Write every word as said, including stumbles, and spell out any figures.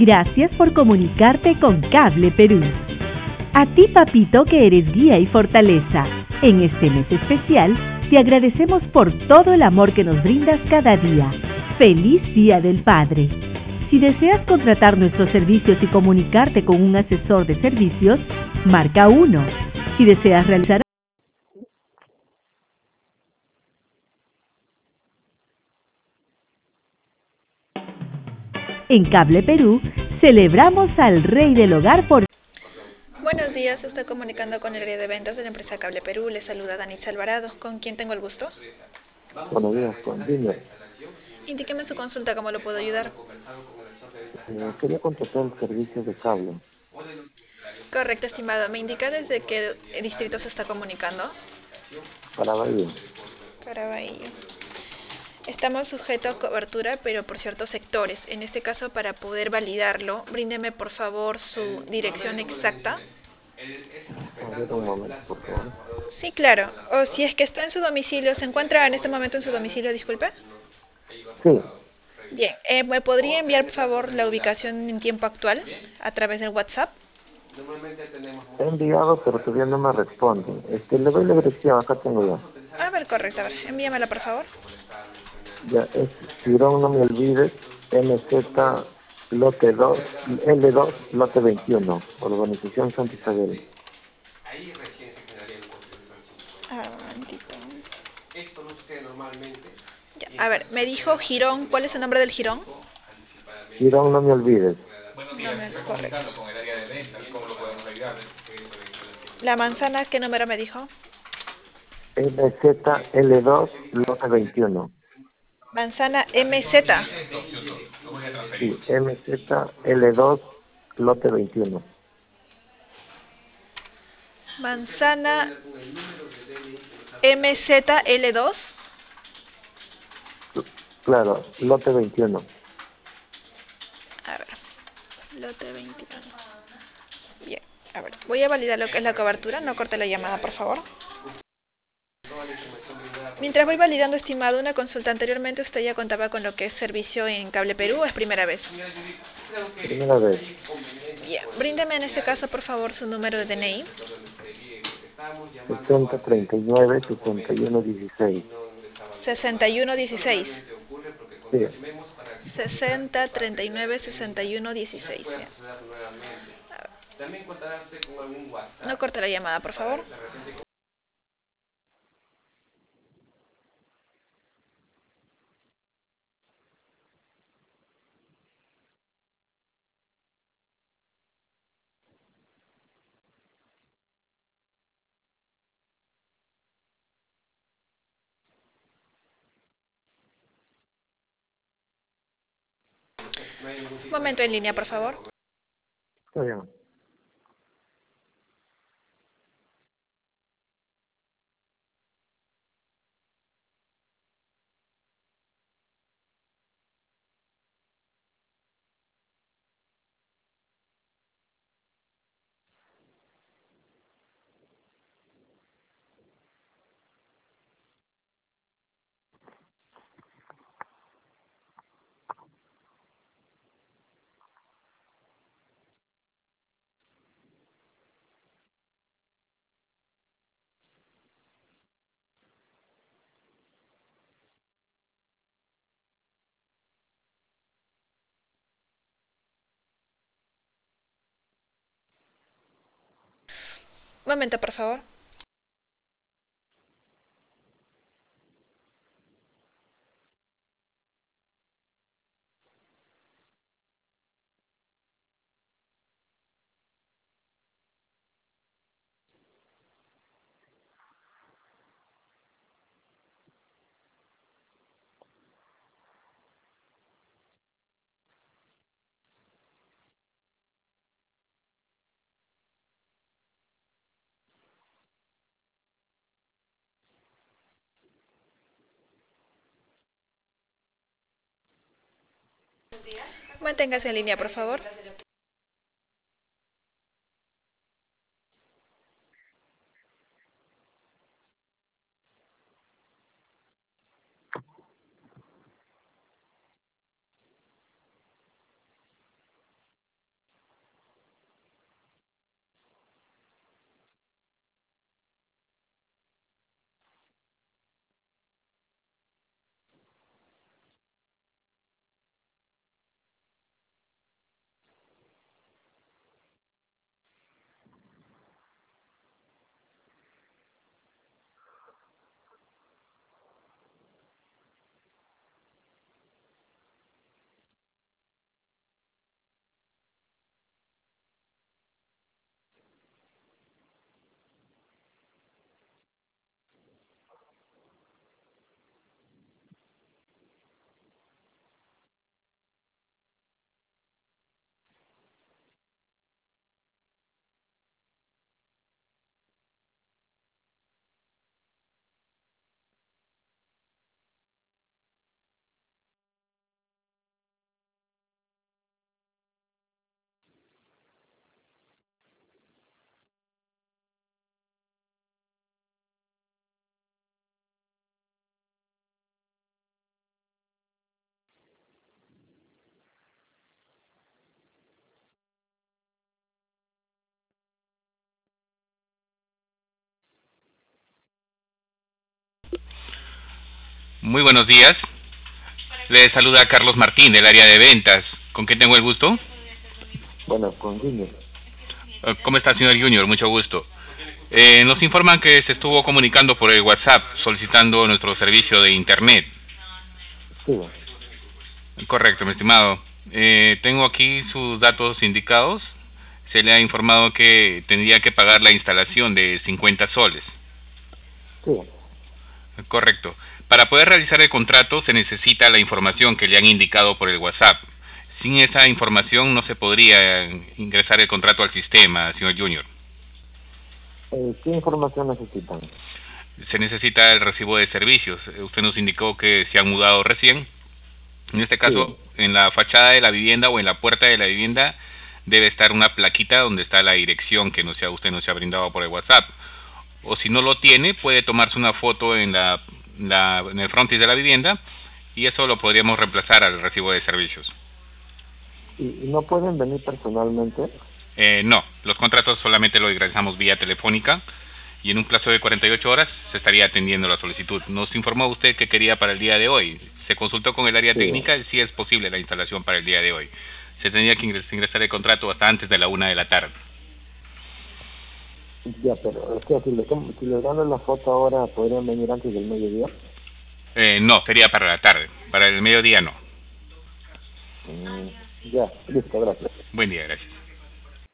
Gracias por comunicarte con Cable Perú. A ti, papito, que eres guía y fortaleza. En este mes especial, te agradecemos por todo el amor que nos brindas cada día. ¡Feliz Día del Padre! Si deseas contratar nuestros servicios y comunicarte con un asesor de servicios, marca uno. Si deseas realizar en Cable Perú, celebramos al Rey del Hogar por... Buenos días, estoy comunicando con el área de ventas de la empresa Cable Perú. Les saluda Danitza Alvarado. ¿Con quién tengo el gusto? Buenos días, con Dime. Indíqueme su consulta, ¿cómo lo puedo ayudar? Eh, quería contratar el servicio de cable Correcto, estimado. ¿Me indica desde qué distrito se está comunicando? para Bahía. Para Bahía. Estamos sujetos a cobertura, pero por ciertos sectores. En este caso, para poder validarlo, bríndeme por favor su dirección exacta. A ver, un momento, por favor. Sí, claro. O si es que está en su domicilio, ¿se encuentra en este momento en su domicilio, disculpe? Sí, Bien, eh, ¿me podría enviar por favor la ubicación en tiempo actual a través del WhatsApp? he enviado, pero todavía no me responden. Este, le doy la dirección, acá tengo ya. A ver, correcto, a ver, envíamela por favor. Ya, es Girón, no me olvides, M Z, lote dos, L dos, lote veintiuno, Urbanización Santa Isabel. A ver, un momentito. Ya, a ver, me dijo Girón, ¿cuál es el nombre del Girón? Girón, no me olvides, No me correcto. La manzana, ¿qué número me dijo? M Z, L dos, lote veintiuno. Manzana M Z. Sí, M Z, L dos, lote veintiuno. Manzana M Z L dos. Claro, lote veintiuno. A ver, lote veintiuno. Bien, a ver, voy a validar lo que es la cobertura, no corte la llamada, por favor. Mientras voy validando, estimado, una consulta anteriormente, ¿usted ya contaba con lo que es servicio en Cable Perú o es primera vez? Primera vez. Bien, bríndeme en este caso, por favor, su número de D N I. sesenta, treinta y nueve, sesenta y uno, dieciséis. sesenta y uno dieciséis. Sí, sesenta, treinta y nueve, sesenta y uno, dieciséis. Bien. No corte la llamada, por favor. Un momento en línea, por favor. está bien. Un momento, por favor. Manténgase en línea, por favor. Muy buenos días. Le saluda Carlos Martín del área de ventas. ¿Con quién tengo el gusto? Bueno, con Junior. ¿Cómo está, señor Junior? Mucho gusto. Eh, nos informan que se estuvo comunicando por el WhatsApp solicitando nuestro servicio de Internet. Sí. Correcto, mi estimado. Eh, tengo aquí sus datos indicados. Se le ha informado que tendría que pagar la instalación de cincuenta soles. Sí. Correcto. Para poder realizar el contrato se necesita la información que le han indicado por el WhatsApp. Sin esa información no se podría ingresar el contrato al sistema, señor Junior. Eh, ¿Qué información necesitan? Se necesita el recibo de servicios. Usted nos indicó que se han mudado recién. En este caso, sí, en la fachada de la vivienda o en la puerta de la vivienda debe estar una plaquita donde está la dirección que no sea, usted nos ha brindado por el WhatsApp. O si no lo tiene, puede tomarse una foto en, la, la, en el frontis de la vivienda y eso lo podríamos reemplazar al recibo de servicios. ¿Y no pueden venir personalmente? Eh, no, los contratos solamente los ingresamos vía telefónica y en un plazo de cuarenta y ocho horas se estaría atendiendo la solicitud. Nos informó usted que quería para el día de hoy. Se consultó con el área sí. técnica y sí es posible la instalación para el día de hoy. Se tendría que ingresar el contrato hasta antes de la una de la tarde. Ya, pero o sea, si le, si le dan la foto ahora, ¿podrían venir antes del mediodía? Eh, no, sería para la tarde. Para el mediodía no. Mm, ya, listo, gracias. Buen día, gracias.